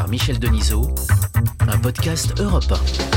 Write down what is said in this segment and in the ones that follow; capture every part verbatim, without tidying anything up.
Michel Denisot, un podcast Europe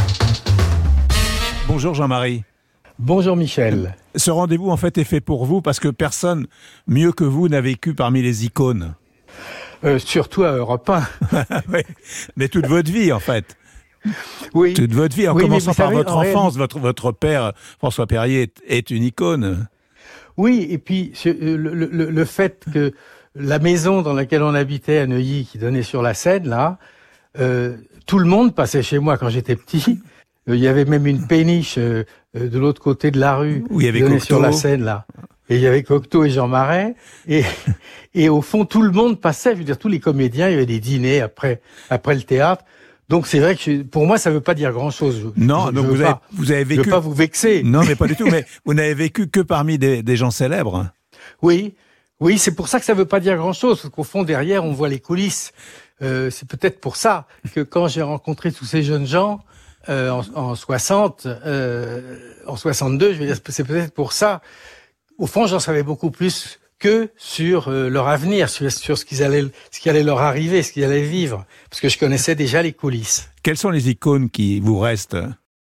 un. Bonjour Jean-Marie. Bonjour Michel. Ce rendez-vous en fait est fait pour vous parce que personne mieux que vous n'a vécu parmi les icônes. Euh, surtout à Europe un. Oui, mais toute votre vie en fait. Oui. Toute votre vie, en oui, commençant par savez, votre en enfance. réalité... Votre, votre père, François Perrier, est, est une icône. Oui, et puis le, le, le fait que la maison dans laquelle on habitait à Neuilly, qui donnait sur la Seine, là, euh, tout le monde passait chez moi quand j'étais petit. Il y avait même une péniche euh, de l'autre côté de la rue, où il y avait qui donnait Cocteau. sur la Seine, là. Et il y avait Cocteau et Jean Marais. Et, et au fond, tout le monde passait. Je veux dire, tous les comédiens, il y avait des dîners après, après le théâtre. Donc c'est vrai que je, pour moi, ça ne veut pas dire grand-chose. Je, non, je, donc je vous, avez, pas, vous avez vécu... Je ne veux pas vous vexer. Non, mais pas du tout. Mais vous n'avez vécu que parmi des, des gens célèbres. Oui, oui, c'est pour ça que ça ne veut pas dire grand-chose. Parce qu'au fond, derrière, on voit les coulisses. Euh, c'est peut-être pour ça que quand j'ai rencontré tous ces jeunes gens euh, en, en soixante, euh, en soixante-deux, je veux dire, c'est peut-être pour ça. Au fond, j'en savais beaucoup plus que sur euh, leur avenir, sur, sur ce, qu'ils allaient, ce qui allait leur arriver, ce qu'ils allaient vivre, parce que je connaissais déjà les coulisses. Quelles sont les icônes qui vous restent ?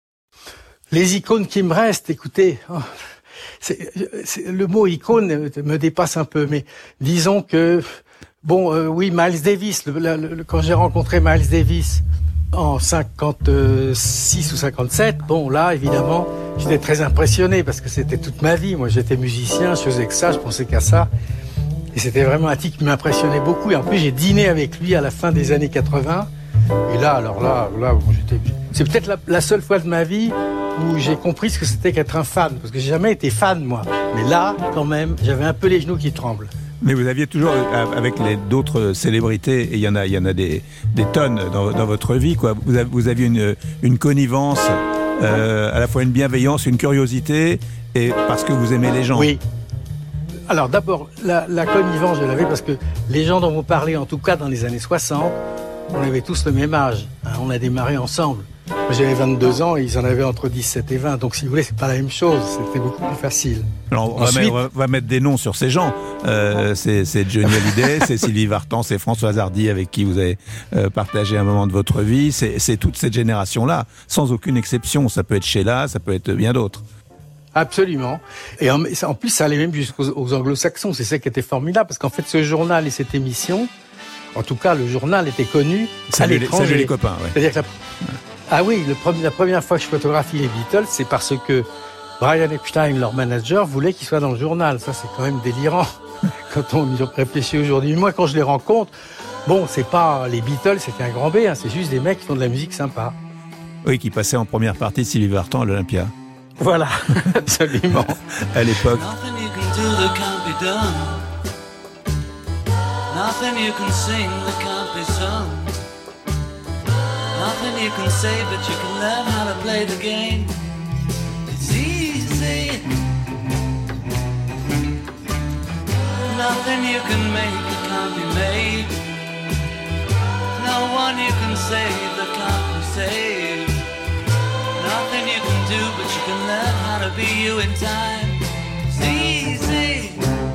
Les icônes qui me restent, écoutez, oh, c'est, c'est, le mot icône me dépasse un peu, mais disons que, bon, euh, oui, Miles Davis, le, le, le, quand j'ai rencontré Miles Davis en cinquante-six ou cinquante-sept, bon, là, évidemment, j'étais très impressionné parce que c'était toute ma vie. Moi, j'étais musicien, je faisais que ça, je pensais qu'à ça. Et c'était vraiment un type qui m'impressionnait beaucoup. Et en plus, j'ai dîné avec lui à la fin des années quatre-vingts. Et là, alors là, là, bon, j'étais... c'est peut-être la, la seule fois de ma vie où j'ai compris ce que c'était qu'être un fan. Parce que j'ai jamais été fan, moi. Mais là, quand même, j'avais un peu les genoux qui tremblent. Mais vous aviez toujours, avec les, d'autres célébrités, et il y en a, il y en a des, des tonnes dans, dans votre vie, quoi. Vous, avez, vous aviez une, une connivence, euh, à la fois une bienveillance, une curiosité, et parce que vous aimez les gens. Oui. Alors d'abord, la, la connivence, je l'avais parce que les gens dont vous parlez, en tout cas dans les années soixante, on avait tous le même âge. Hein, on a démarré ensemble. Moi, j'avais vingt-deux ans et ils en avaient entre dix-sept et vingt. Donc, si vous voulez, c'est pas la même chose. C'était beaucoup plus facile. Alors, on, Ensuite, va mettre, on va mettre des noms sur ces gens. Euh, c'est, c'est Johnny Hallyday, c'est Sylvie Vartan, c'est Françoise Hardy avec qui vous avez euh, partagé un moment de votre vie. C'est, c'est toute cette génération-là, sans aucune exception. Ça peut être Sheila, ça peut être bien d'autres. Absolument. Et en, en plus, ça allait même jusqu'aux aux anglo-saxons. C'est ça qui était formidable. Parce qu'en fait, ce journal et cette émission, en tout cas, le journal était connu salut à l'étranger. Les, salut les copains, ouais. C'est-à-dire que la, ah oui, le premier, la première fois que je photographie les Beatles, c'est parce que Brian Epstein, leur manager, voulait qu'ils soient dans le journal. Ça, c'est quand même délirant quand on y réfléchit aujourd'hui. Moi, quand je les rencontre, bon, c'est pas les Beatles, c'était un grand B, hein, c'est juste des mecs qui font de la musique sympa. Oui, qui passaient en première partie de Sylvie Vartan à l'Olympia. Voilà, absolument. À l'époque. Nothing you can sing that can't be sung. Nothing you can say, but you can learn how to play the game. It's easy. Nothing you can make that can't be made. No one you can save that can't be saved. Nothing you can do, but you can learn how to be you in time. It's easy.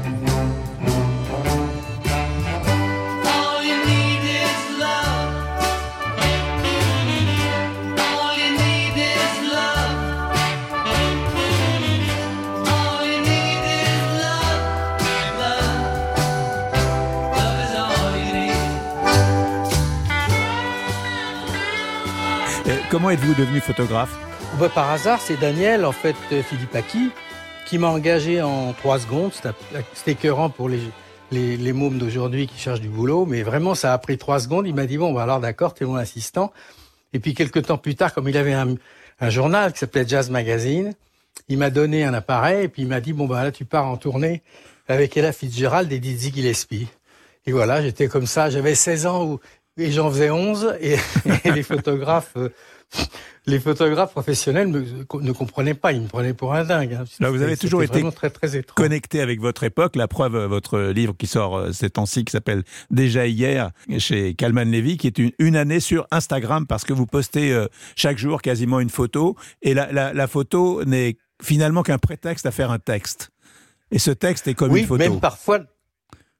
Comment êtes-vous devenu photographe ? Bah, par hasard, c'est Daniel, en fait, Philippe Aki, qui m'a engagé en trois secondes. C'était, c'était écœurant pour les, les, les mômes d'aujourd'hui qui cherchent du boulot, mais vraiment, ça a pris trois secondes. Il m'a dit, bon, bah, alors d'accord, t'es mon assistant. Et puis, quelques temps plus tard, comme il avait un, un journal qui s'appelait Jazz Magazine, il m'a donné un appareil, et puis il m'a dit, bon, bah, là, tu pars en tournée avec Ella Fitzgerald et Dizzy Gillespie. Et voilà, j'étais comme ça, j'avais seize ans, où, et j'en faisais onze, et, et les photographes... Euh, Les photographes professionnels me, ne comprenaient pas, ils me prenaient pour un dingue. Hein. Là, vous avez toujours été très, très connecté avec votre époque. La preuve, votre livre qui sort ces temps-ci, qui s'appelle Déjà hier, chez Calman Levy, qui est une, une année sur Instagram, parce que vous postez euh, chaque jour quasiment une photo, et la, la, la photo n'est finalement qu'un prétexte à faire un texte. Et ce texte est comme oui, une photo. Même parfois,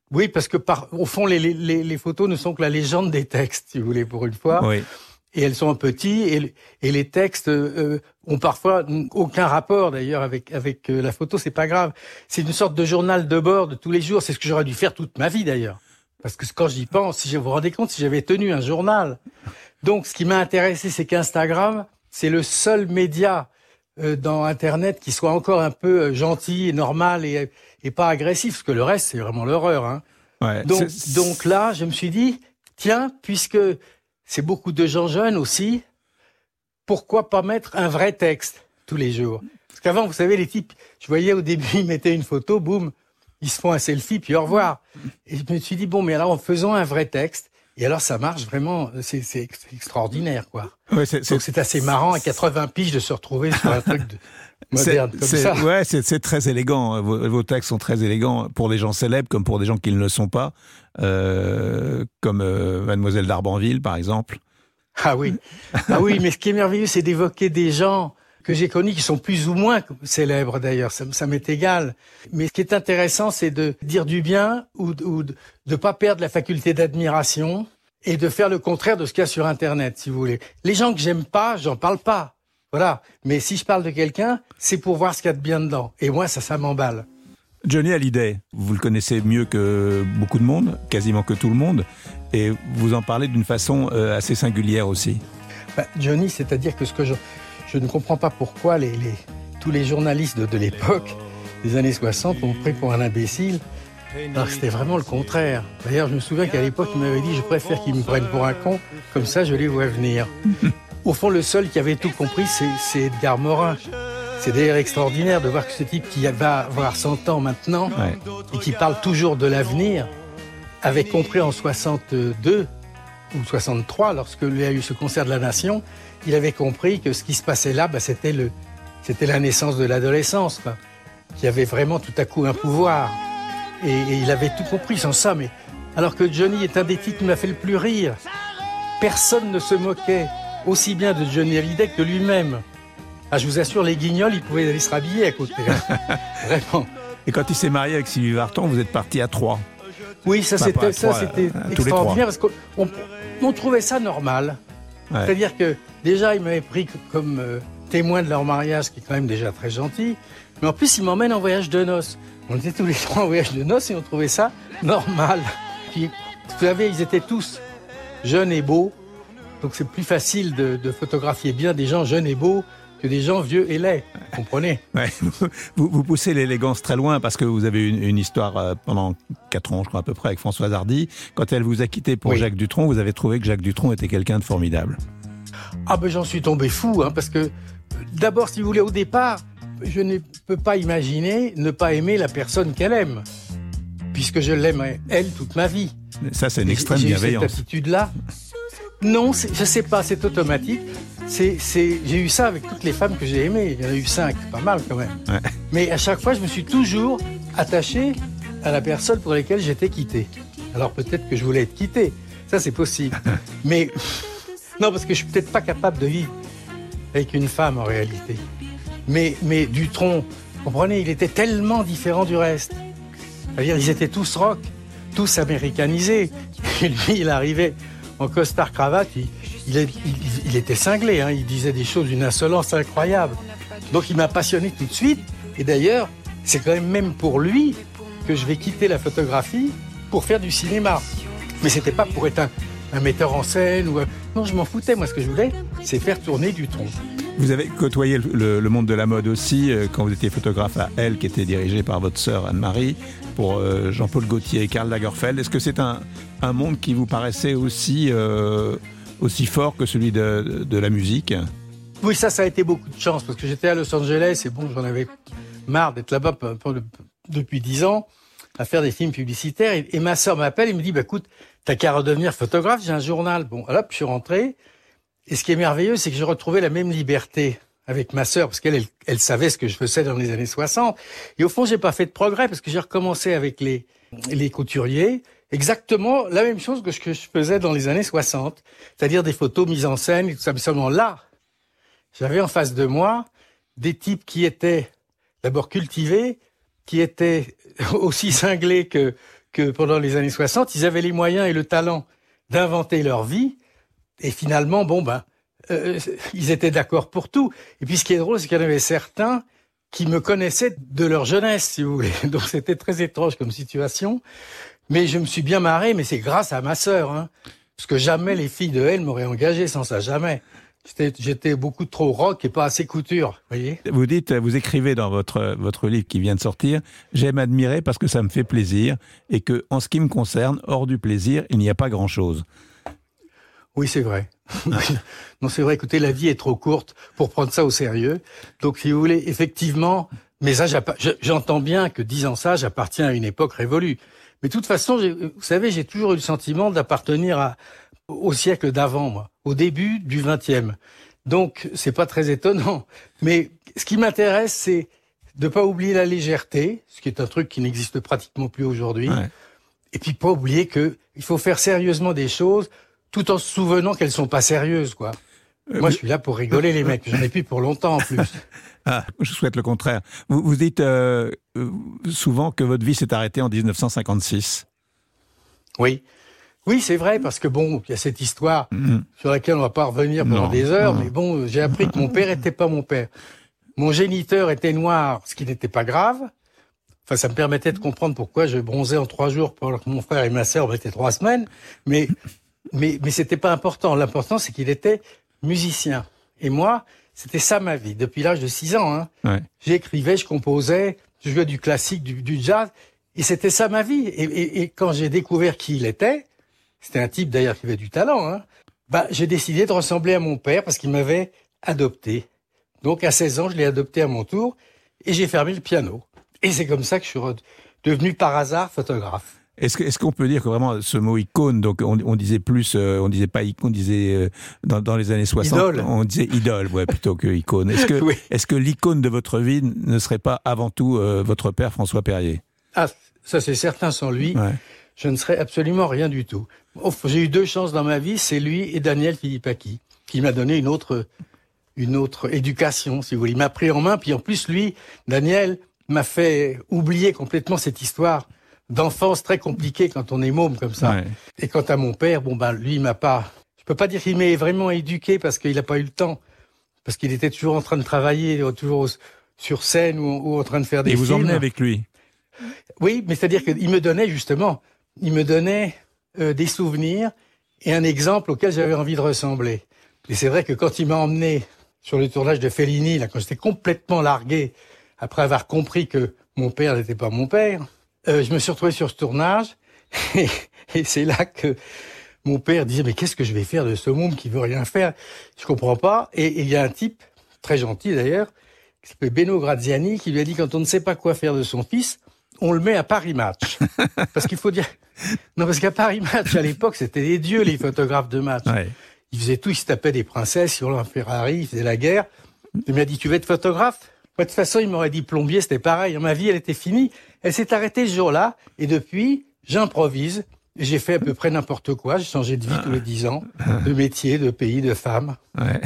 Oui, parce que par, au fond, les, les, les photos ne sont que la légende des textes, si vous voulez, pour une fois. Oui. Et elles sont en petit, et, et les textes euh, ont parfois aucun rapport d'ailleurs avec avec euh, la photo. C'est pas grave. C'est une sorte de journal de bord de tous les jours. C'est ce que j'aurais dû faire toute ma vie d'ailleurs. Parce que quand j'y pense, si je vous rendez compte, si j'avais tenu un journal. Donc, ce qui m'a intéressé, c'est qu'Instagram, c'est le seul média euh, dans Internet qui soit encore un peu euh, gentil, normal et, et pas agressif, parce que le reste, c'est vraiment l'horreur. Hein. Ouais, donc, c'est... donc là, je me suis dit, tiens, puisque c'est beaucoup de gens jeunes aussi, pourquoi pas mettre un vrai texte tous les jours? Parce qu'avant, vous savez, les types, je voyais au début, ils mettaient une photo, boum, ils se font un selfie, puis au revoir. Et je me suis dit, bon, mais alors en faisant un vrai texte, et alors ça marche vraiment, c'est, c'est, c'est extraordinaire, quoi. Ouais, c'est, Donc c'est... c'est assez marrant, à quatre-vingts piges, de se retrouver sur un truc de... moderne c'est, comme c'est, ça. Ouais, c'est, c'est très élégant. Vos, vos textes sont très élégants pour les gens célèbres comme pour des gens qui ne le sont pas, euh, comme euh, Mademoiselle d'Arbanville, par exemple. Ah oui, ah oui, mais ce qui est merveilleux, c'est d'évoquer des gens que j'ai connus qui sont plus ou moins célèbres d'ailleurs, ça, ça m'est égal. Mais ce qui est intéressant, c'est de dire du bien ou, ou de ne pas perdre la faculté d'admiration et de faire le contraire de ce qu'il y a sur Internet, si vous voulez. Les gens que j'aime pas, j'en parle pas. Voilà. Mais si je parle de quelqu'un, c'est pour voir ce qu'il y a de bien dedans. Et moi, ça, ça m'emballe. Johnny Hallyday, vous le connaissez mieux que beaucoup de monde, quasiment que tout le monde, et vous en parlez d'une façon euh, assez singulière aussi. Bah, Johnny, c'est-à-dire que ce que je, je ne comprends pas pourquoi les, les, tous les journalistes de, de l'époque, des années soixante, m'ont pris pour un imbécile, alors que c'était vraiment le contraire. D'ailleurs, je me souviens qu'à l'époque, il m'avait dit « je préfère qu'ils me prennent pour un con, comme ça je les vois venir ». Au fond, le seul qui avait tout compris, c'est, c'est Edgar Morin. C'est d'ailleurs extraordinaire de voir que ce type qui va avoir cent ans maintenant, ouais, et qui parle toujours de l'avenir, avait compris en soixante-deux ou soixante-trois, lorsqu'il y a eu ce concert de la Nation, il avait compris que ce qui se passait là, bah, c'était, le, c'était la naissance de l'adolescence, quoi, qui avait vraiment tout à coup un pouvoir. Et, et il avait tout compris sans ça. Mais alors que Johnny est un des titres qui m'a fait le plus rire. Personne ne se moquait aussi bien de Johnny Hallyday que lui-même. Ah, je vous assure, les guignols, ils pouvaient aller se rhabiller à côté. Hein. Vraiment. Et quand il s'est marié avec Sylvie Vartan, vous êtes partis à trois. Oui, ça enfin, c'était, ça, trois, c'était euh, extraordinaire parce qu'on on trouvait ça normal. Ouais. C'est-à-dire que déjà, ils m'avaient pris comme euh, témoin de leur mariage, qui est quand même déjà très gentil. Mais en plus, ils m'emmènent en voyage de noces. On était tous les trois en voyage de noces et on trouvait ça normal. Puis, vous savez, ils étaient tous jeunes et beaux. Donc c'est plus facile de, de photographier bien des gens jeunes et beaux que des gens vieux et laids, vous comprenez? Ouais, vous, vous poussez l'élégance très loin parce que vous avez une, une histoire euh, pendant quatre ans, je crois à peu près, avec Françoise Hardy. Quand elle vous a quitté pour oui. Jacques Dutronc, vous avez trouvé que Jacques Dutronc était quelqu'un de formidable. Ah ben j'en suis tombé fou, hein, parce que d'abord, si vous voulez, au départ, je ne peux pas imaginer ne pas aimer la personne qu'elle aime, puisque je l'aime elle toute ma vie. Ça, c'est une extrême j'ai bienveillance. J'ai eu cette attitude-là. Non, c'est, je sais pas, c'est automatique. C'est, c'est, j'ai eu ça avec toutes les femmes que j'ai aimées. Il y en a eu cinq, pas mal quand même. Ouais. Mais à chaque fois, je me suis toujours attaché à la personne pour laquelle j'étais quitté. Alors peut-être que je voulais être quitté. Ça, c'est possible. Mais non, parce que je suis peut-être pas capable de vivre avec une femme en réalité. Mais, mais Dutronc, vous comprenez, il était tellement différent du reste. C'est-à-dire, ils étaient tous rock, tous américanisés. Et lui, il arrivait en costard-cravate, il, il, il, il était cinglé, hein, il disait des choses d'une insolence incroyable. Donc il m'a passionné tout de suite. Et d'ailleurs, c'est quand même même pour lui que je vais quitter la photographie pour faire du cinéma. Mais c'était pas pour être un, un metteur en scène ou un... Non, je m'en foutais. Moi, ce que je voulais, c'est faire tourner Dutronc. Vous avez côtoyé le, le, le monde de la mode aussi, euh, quand vous étiez photographe à Elle, qui était dirigée par votre sœur Anne-Marie, pour euh, Jean-Paul Gaultier et Karl Lagerfeld. Est-ce que c'est un, un monde qui vous paraissait aussi, euh, aussi fort que celui de, de, de la musique? Oui, ça, ça a été beaucoup de chance, parce que j'étais à Los Angeles et bon, j'en avais marre d'être là-bas depuis dix ans, à faire des films publicitaires. Et, et ma sœur m'appelle et me dit, bah, écoute, t'as qu'à redevenir photographe, j'ai un journal. Bon, alors, je suis rentré. Et ce qui est merveilleux, c'est que j'ai retrouvé la même liberté avec ma sœur, parce qu'elle, elle, elle savait ce que je faisais dans les années soixante. Et au fond, j'ai pas fait de progrès, parce que j'ai recommencé avec les, les couturiers, exactement la même chose que ce que je faisais dans les années soixante. C'est-à-dire des photos mises en scène et tout ça. Mais seulement là, j'avais en face de moi des types qui étaient d'abord cultivés, qui étaient aussi cinglés que, que pendant les années soixante, ils avaient les moyens et le talent d'inventer leur vie. Et finalement, bon, ben, euh, ils étaient d'accord pour tout. Et puis, ce qui est drôle, c'est qu'il y en avait certains qui me connaissaient de leur jeunesse, si vous voulez. Donc, c'était très étrange comme situation. Mais je me suis bien marré, mais c'est grâce à ma sœur, hein. Parce que jamais les filles de elle m'auraient engagé sans ça, jamais. J'étais, j'étais beaucoup trop rock et pas assez couture, voyez. Vous dites, vous écrivez dans votre, votre livre qui vient de sortir, « J'aime admirer parce que ça me fait plaisir et que, en ce qui me concerne, hors du plaisir, il n'y a pas grand-chose. » Oui, c'est vrai. Non, c'est vrai, écoutez, la vie est trop courte pour prendre ça au sérieux. Donc, si vous voulez, effectivement, mais ça, j'entends bien que disant ça, j'appartiens à une époque révolue. Mais de toute façon, vous savez, j'ai toujours eu le sentiment d'appartenir à, au siècle d'avant, moi, au début du vingtième. Donc, c'est pas très étonnant. Mais ce qui m'intéresse, c'est de pas oublier la légèreté, ce qui est un truc qui n'existe pratiquement plus aujourd'hui. Ouais. Et puis pas oublier que il faut faire sérieusement des choses, tout en se souvenant qu'elles sont pas sérieuses, quoi. Euh, moi, je suis là pour rigoler, les mecs. J'en ai plus pour longtemps, en plus. Ah, je souhaite le contraire. Vous, vous dites euh, souvent que votre vie s'est arrêtée en dix-neuf cent cinquante-six. Oui. Oui, c'est vrai, parce que bon, il y a cette histoire mmh. sur laquelle on va pas revenir pendant non, des heures, non. mais bon, j'ai appris que mon père était pas mon père. Mon géniteur était noir, ce qui n'était pas grave. Enfin, ça me permettait de comprendre pourquoi je bronzais en trois jours pendant que mon frère et ma sœur mettaient trois semaines. Mais, mais, mais c'était pas important. L'important, c'est qu'il était musicien. Et moi, c'était ça ma vie, depuis l'âge de six ans. Hein. Ouais. J'écrivais, je composais, je jouais du classique, du, du jazz, et c'était ça ma vie. Et, et, et quand j'ai découvert qui il était, c'était un type d'ailleurs qui avait du talent, hein, bah, j'ai décidé de ressembler à mon père parce qu'il m'avait adopté. Donc à seize ans, je l'ai adopté à mon tour, et j'ai fermé le piano. Et c'est comme ça que je suis re- devenu par hasard photographe. Est-ce, que, est-ce qu'on peut dire que vraiment ce mot icône, donc on, on disait plus, euh, on disait pas icône, on disait euh, dans, dans les années soixante, idole. On disait idole, ouais, plutôt que icône. Est-ce que, oui. est-ce que l'icône de votre vie ne serait pas avant tout euh, votre père François Perrier ? Ah, ça c'est certain, sans lui, ouais. je ne serais absolument rien du tout. J'ai eu deux chances dans ma vie, c'est lui et Daniel Philippaki, qui m'a donné une autre, une autre éducation, si vous voulez. Il m'a pris en main, puis en plus lui, Daniel, m'a fait oublier complètement cette histoire d'enfance très compliquée quand on est môme comme ça. Ouais. Et quant à mon père, bon ben lui il m'a pas, je peux pas dire qu'il m'a vraiment éduqué parce qu'il a pas eu le temps, parce qu'il était toujours en train de travailler, toujours sur scène ou, ou en train de faire des films. Et vous films. emmenez avec lui. Oui, mais c'est-à-dire qu'il me donnait justement, il me donnait euh, des souvenirs et un exemple auquel j'avais envie de ressembler. Et c'est vrai que quand il m'a emmené sur le tournage de Fellini, là, quand j'étais complètement largué, après avoir compris que mon père n'était pas mon père, euh, je me suis retrouvé sur ce tournage et, et c'est là que mon père disait « Mais qu'est-ce que je vais faire de ce môme qui veut rien faire ? Je comprends pas. » Et il y a un type, très gentil d'ailleurs, qui s'appelle Beno Graziani, qui lui a dit « Quand on ne sait pas quoi faire de son fils, on le met à Paris Match. » Parce qu'il faut dire... Non, parce qu'à Paris Match, à l'époque, c'était des dieux, les photographes de match. Ouais. Ils faisaient tout, ils se tapaient des princesses sur un Ferrari, ils faisaient la guerre. Il m'a dit « Tu veux être photographe ?» De toute façon, il m'aurait dit plombier, c'était pareil. Ma vie, elle était finie. Elle s'est arrêtée ce jour-là. Et depuis, j'improvise. J'ai fait à peu près n'importe quoi. J'ai changé de vie tous les dix ans. De métier, de pays, de femme. Ouais.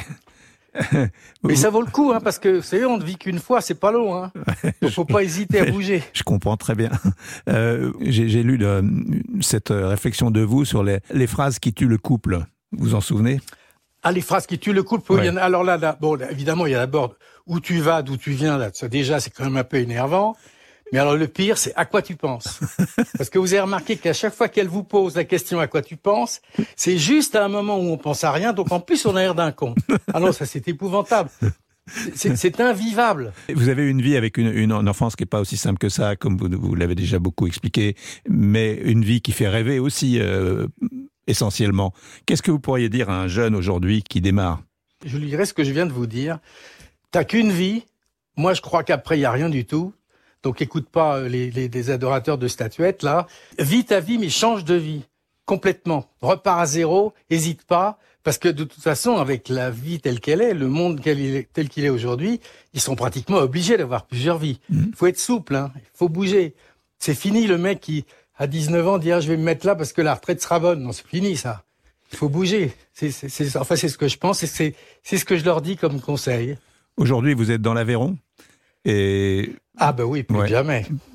Mais ça vaut le coup, hein, parce que, vous savez, on ne vit qu'une fois, c'est pas long, hein. Donc, faut pas hésiter à bouger. Je comprends très bien. Euh, j'ai, j'ai lu de, cette réflexion de vous sur les, les phrases qui tuent le couple. Vous vous en souvenez ? Ah, les phrases qui tuent le couple. Ouais. Il y en a, alors là, là, bon, là, évidemment, il y a d'abord où tu vas, d'où tu viens. Là, ça déjà, c'est quand même un peu énervant. Mais alors, le pire, c'est à quoi tu penses. Parce que vous avez remarqué qu'à chaque fois qu'elle vous pose la question à quoi tu penses, c'est juste à un moment où on pense à rien. Donc, en plus, on a l'air d'un con. Ah non, ça, c'est épouvantable. C'est, c'est invivable. Vous avez une vie avec une, une enfance qui n'est pas aussi simple que ça, comme vous, vous l'avez déjà beaucoup expliqué, mais une vie qui fait rêver aussi, euh, essentiellement. Qu'est-ce que vous pourriez dire à un jeune aujourd'hui qui démarre ? Je lui dirais ce que je viens de vous dire. T'as qu'une vie. Moi, je crois qu'après, il n'y a rien du tout. Donc, écoute pas les, les, les adorateurs de statuettes, là. Vis ta vie, mais change de vie. Complètement. Repars à zéro. Hésite pas. Parce que, de toute façon, avec la vie telle qu'elle est, le monde tel qu'il est aujourd'hui, ils sont pratiquement obligés d'avoir plusieurs vies. Il mmh. faut être souple, hein. Il faut bouger. C'est fini, le mec qui, à dix-neuf ans, dit, ah, je vais me mettre là parce que la retraite sera bonne. Non, c'est fini, ça. Il faut bouger. C'est, c'est, c'est, enfin, c'est ce que je pense et c'est, c'est ce que je leur dis comme conseil. Aujourd'hui, vous êtes dans l'Aveyron et... Ah ben oui, plus ouais. jamais.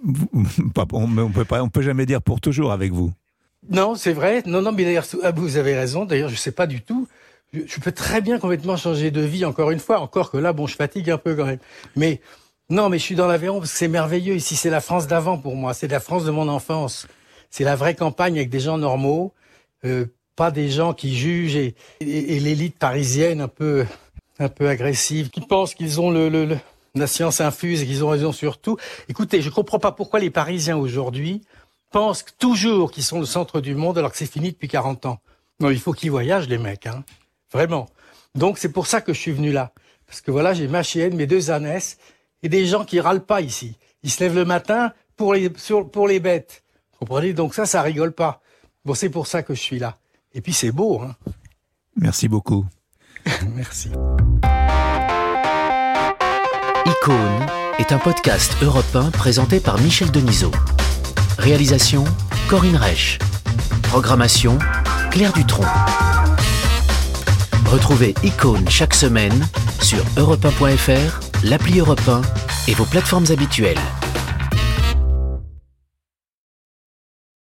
On ne peut pas, on peut jamais dire pour toujours avec vous. Non, c'est vrai. Non, non, mais d'ailleurs, vous avez raison. D'ailleurs, je sais pas du tout. Je, je peux très bien complètement changer de vie, encore une fois. Encore que là, bon, je fatigue un peu quand même. Mais non, mais je suis dans l'Aveyron parce que c'est merveilleux. Ici, c'est la France d'avant pour moi. C'est la France de mon enfance. C'est la vraie campagne avec des gens normaux, euh, pas des gens qui jugent et, et, et l'élite parisienne un peu, un peu agressive, qui pensent qu'ils ont le, le, le la science infuse et qu'ils ont raison sur tout. Écoutez, je comprends pas pourquoi les Parisiens aujourd'hui pensent toujours qu'ils sont le centre du monde alors que c'est fini depuis quarante ans. Non, il faut qu'ils voyagent, les mecs, hein. Vraiment. Donc, c'est pour ça que je suis venu là. Parce que voilà, j'ai ma chienne, mes deux ânesses, et des gens qui râlent pas ici. Ils se lèvent le matin pour les, sur, pour les bêtes. Vous comprenez? Donc ça, ça rigole pas. Bon, c'est pour ça que je suis là. Et puis, c'est beau, hein. Merci beaucoup. Merci. Icône est un podcast Europe un présenté par Michel Denisot. Réalisation, Corinne Reich. Programmation, Claire Dutronc. Retrouvez Icône chaque semaine sur europe un point f r, l'appli Europe un et vos plateformes habituelles.